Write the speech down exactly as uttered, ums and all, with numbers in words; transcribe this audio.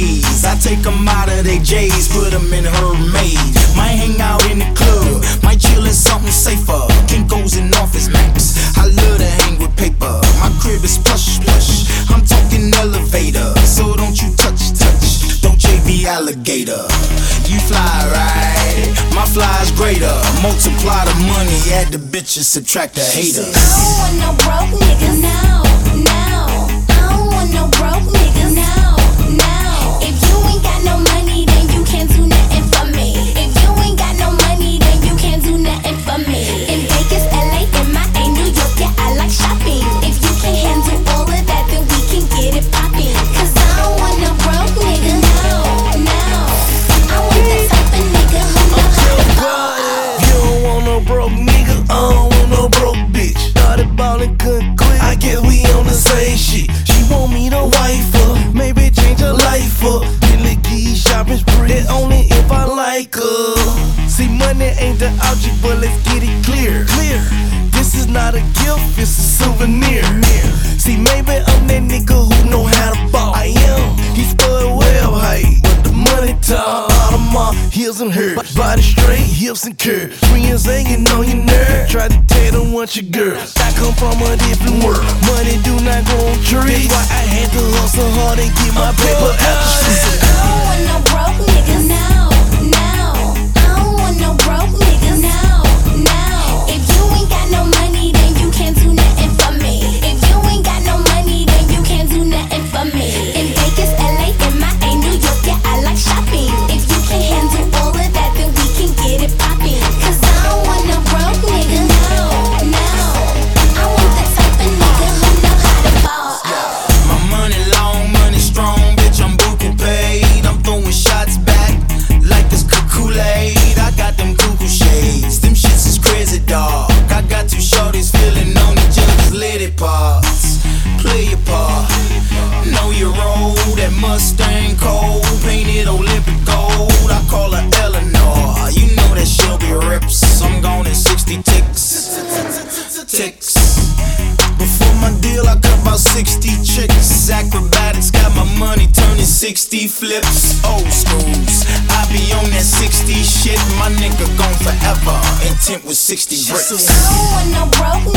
ways. I take them out of their J's, put them in her maid. Might hang out in the club, might chill in something safer. Kinko's in Office Max, I love to hang with paper. My crib is plush, plush, I'm talking elevator. So don't you touch, touch, don't J B alligator. You fly right, my fly's greater. Multiply the money, add the bitches, subtract the haters. I don't want no broke niggas now, now. I don't want no broke niggas now, now. If you ain't got no money, then you can't do nothing for me. If you ain't got no money, then you can't do nothing for me. In Vegas, L A, M I A, New York, yeah, I like shopping. If you can handle all of that, then we can get it poppin'. Cause I don't want no broke nigga now, now. I want that type of nigga who know how to ball. You don't want no broke nigga, I don't want no broke bitch. Started ballin', couldn't quit, I guess we on the same shit. She want me to wife her, maybe change her life up. Billy Key shopping spree, only if I like her. See, money ain't the object, but let's get it clear. Clear. This is not a gift, it's a souvenir. See, maybe I'm that nigga who know how to ball. I am. He spud well, hey, but the money talk. All of my heels and her body straight, hips and curves. Friends hanging on your nerve. Try to tell them what your girl. I come from a different world. Money do not go on trees. That's why I had to hustle hard and get my paper out the street. I don't want no broke niggas now, now. I don't want no broke niggas now, now. If you ain't got no money, then you can't do nothing for me. If you ain't got no money, then you can't do nothing for me. In Vegas, L A, M I A, New York, yeah, I like shopping. If you can handle all of that, then we can get it poppin'. Cause I don't want no broke nigga now, now. I want that type of nigga who know how to ball. My money long, money strong, bitch, I'm booking paid. I'm throwing shots back like this Kool-Aid. I got them Google shades, them shits is crazy, dog. I got two shorties feeling on each other's lady parts. Play your part, know your role. That Mustang cold, painted Olympic gold. I call her Eleanor, you know that Shelby rips. I'm gone in sixty ticks, ticks. Before my deal, I cut about sixty chicks. Acrobatics got my money turning sixty flips. Old schools, I be on that sixty shit. My nigga gone forever, intent with sixty bricks. I don't want no broke